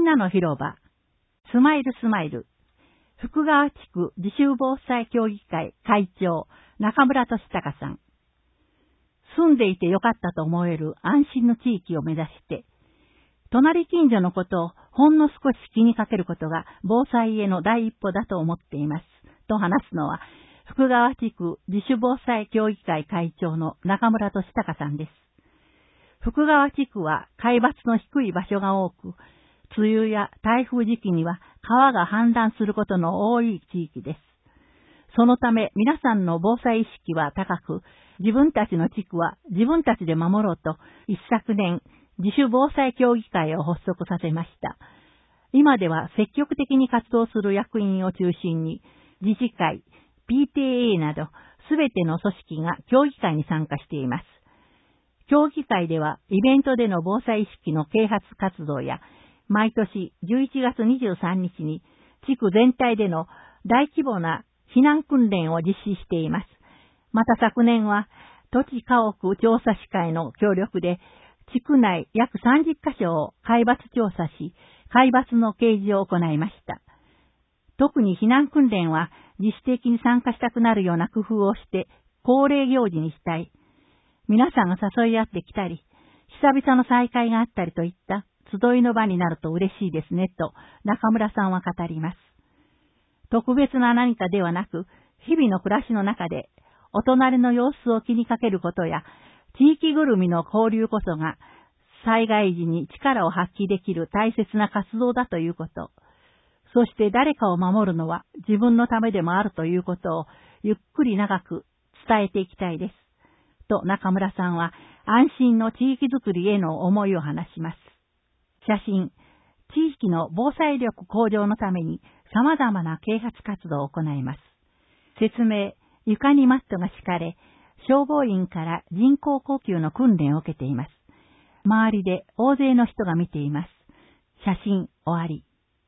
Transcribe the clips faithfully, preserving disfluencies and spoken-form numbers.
なの広場、スマイルスマイル、福川地区自主防災協議会会長、中村俊孝さん。住んでいてよかったと思える安心の地域を目指して、隣近所のことをほんの少し気にかけることが防災への第一歩だと思っています。と話すのは、福川地区自主防災協議会会長の中村俊孝さんです。福川地区は海抜の低い場所が多く、梅雨や台風時期には川が氾濫することの多い地域です。そのため皆さんの防災意識は高く、自分たちの地区は自分たちで守ろうと、一昨年自主防災協議会を発足させました。今では積極的に活動する役員を中心に、自治会、ピーティーエー などすべての組織が協議会に参加しています。協議会ではイベントでの防災意識の啓発活動や、毎年じゅういちがつにじゅうさんにちに地区全体での大規模な避難訓練を実施しています。また昨年は土地家屋調査士会の協力で地区内約さんじゅっかしょを海抜調査し、海抜の掲示を行いました。特に避難訓練は自主的に参加したくなるような工夫をして恒例行事にしたい。皆さんが誘い合ってきたり、久々の再会があったりといった集いの場になると嬉しいですねと中村さんは語ります。特別な何かではなく、日々の暮らしの中でお隣の様子を気にかけることや、地域ぐるみの交流こそが災害時に力を発揮できる大切な活動だということ。そして誰かを守るのは自分のためでもあるということをゆっくり長く伝えていきたいです。と中村さんは安心の地域づくりへの思いを話します。写真、地域の防災力向上のために様々な啓発活動を行います。説明、床にマットが敷かれ、消防員から人工呼吸の訓練を受けています。周りで大勢の人が見ています。写真終わり。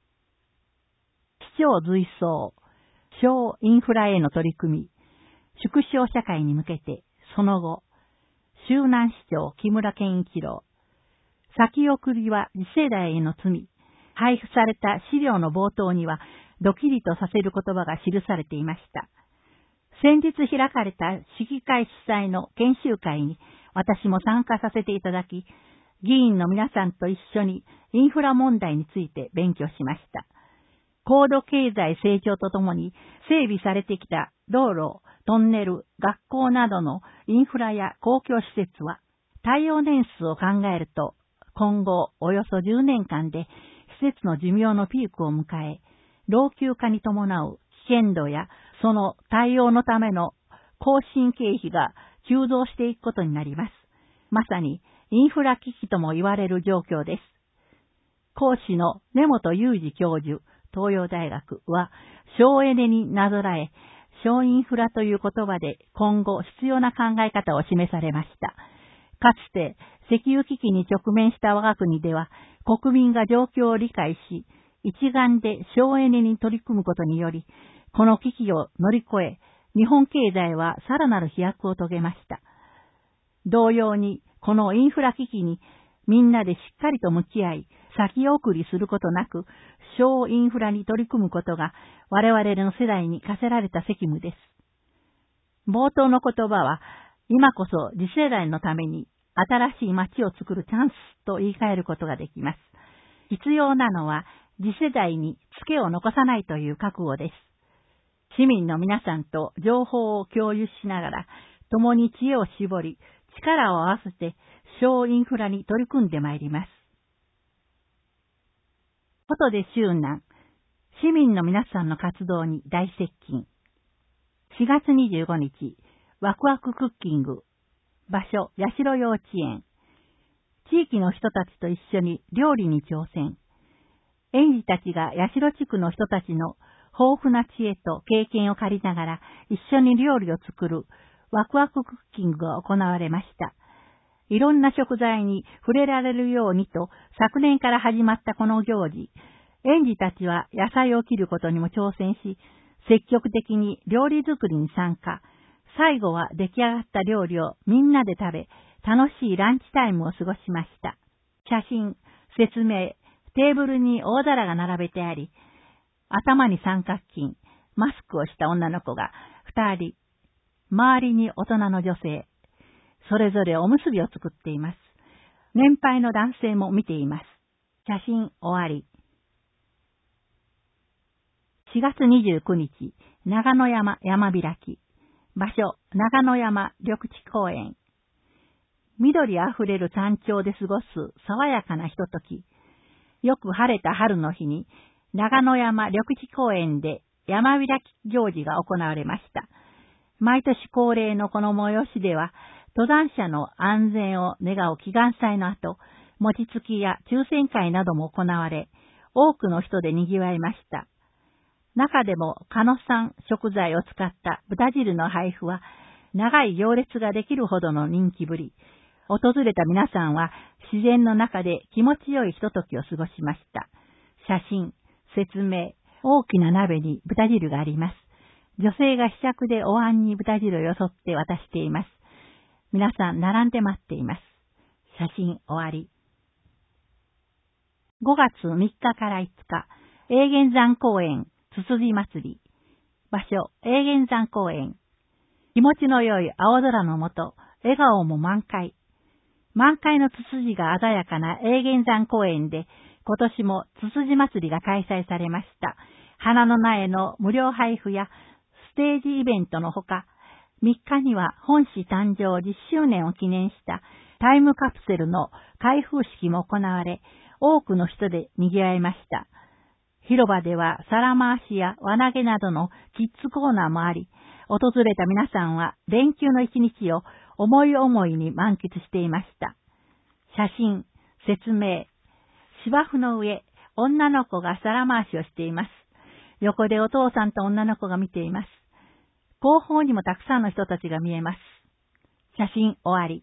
市長随走、小インフラへの取り組み、縮小社会に向けて、その後、周南市長木村健一郎、先送りは次世代への罪、配布された資料の冒頭には、ドキリとさせる言葉が記されていました。先日開かれた市議会主催の研修会に私も参加させていただき、議員の皆さんと一緒にインフラ問題について勉強しました。高度経済成長とともに整備されてきた道路、トンネル、学校などのインフラや公共施設は、耐用年数を考えると、今後およそじゅうねんかんで施設の寿命のピークを迎え、老朽化に伴う危険度やその対応のための更新経費が急増していくことになります。まさにインフラ危機とも言われる状況です。講師の根本裕二教授、東洋大学は省エネになぞらえ、省インフラという言葉で今後必要な考え方を示されました。かつて石油危機に直面した我が国では国民が状況を理解し、一丸で省エネに取り組むことにより、この危機を乗り越え、日本経済はさらなる飛躍を遂げました。同様に、このインフラ危機にみんなでしっかりと向き合い、先送りすることなく、省インフラに取り組むことが我々の世代に課せられた責務です。冒頭の言葉は、今こそ次世代のために新しい街を作るチャンスと言い換えることができます。必要なのは次世代にツケを残さないという覚悟です。市民の皆さんと情報を共有しながら、共に知恵を絞り、力を合わせて省インフラに取り組んでまいります。ことで周南、市民の皆さんの活動に大接近。しがつにじゅうごにち、ワクワククッキング、場所、八代幼稚園。地域の人たちと一緒に料理に挑戦。園児たちが八代地区の人たちの豊富な知恵と経験を借りながら一緒に料理を作るワクワククッキングが行われました。いろんな食材に触れられるようにと昨年から始まったこの行事、園児たちは野菜を切ることにも挑戦し、積極的に料理作りに参加。最後は出来上がった料理をみんなで食べ、楽しいランチタイムを過ごしました。写真、説明、 テーブルに大皿が並べてあり、頭に三角巾、マスクをした女の子が二人、周りに大人の女性、それぞれおむすびを作っています。年配の男性も見ています。写真終わり。しがつにじゅうくにち、長野山山開き。場所、長野山緑地公園。緑あふれる山頂で過ごす爽やかなひととき。よく晴れた春の日に、長野山緑地公園で山開き行事が行われました。毎年恒例のこの催しでは、登山者の安全を願う祈願祭の後、餅つきや抽選会なども行われ、多くの人で賑わいました。中でも、鹿野産食材を使った豚汁の配布は、長い行列ができるほどの人気ぶり。訪れた皆さんは、自然の中で気持ちよいひとときを過ごしました。写真、説明、大きな鍋に豚汁があります。女性がひしゃくでお椀に豚汁をよそって渡しています。皆さん並んで待っています。写真終わり。ごがつみっかからいつか、永源山公園つつじ祭り。場所、永源山公園。気持ちの良い青空の下、笑顔も満開。満開のツツジが鮮やかな永源山公園で、今年もツツジ祭りが開催されました。花の苗の無料配布やステージイベントのほか、みっかには本市誕生じゅっしゅうねんを記念したタイムカプセルの開封式も行われ、多くの人で賑わいました。広場では皿回しや輪投げなどのキッズコーナーもあり、訪れた皆さんは連休の一日を思い思いに満喫していました。写真、説明。芝生の上、女の子が皿回しをしています。横でお父さんと女の子が見ています。後方にもたくさんの人たちが見えます。写真終わり。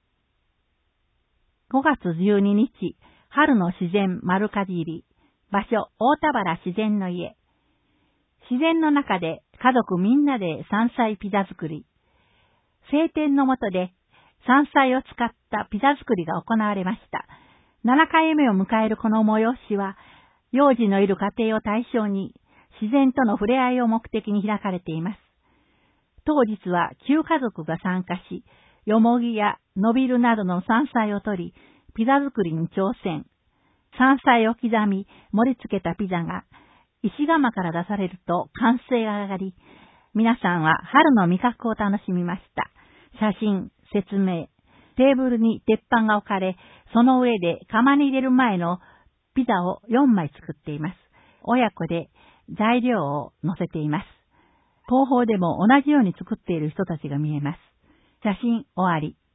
ごがつじゅうににち、春の自然丸かじり。場所、大田原自然の家。自然の中で家族みんなで山菜ピザ作り。晴天の下で山菜を使ったピザ作りが行われました。ななかいめを迎えるこの催しは、幼児のいる家庭を対象に自然との触れ合いを目的に開かれています。当日はきゅうかぞくが参加し、よもぎやのびるなどの山菜を取り、ピザ作りに挑戦。山菜を刻み盛り付けたピザが石窯から出されると歓声が上がり、皆さんは春の味覚を楽しみました。写真、説明。テーブルに鉄板が置かれ、その上で窯に入れる前のピザをよんまい作っています。親子で材料を乗せています。後方でも同じように作っている人たちが見えます。写真終わり。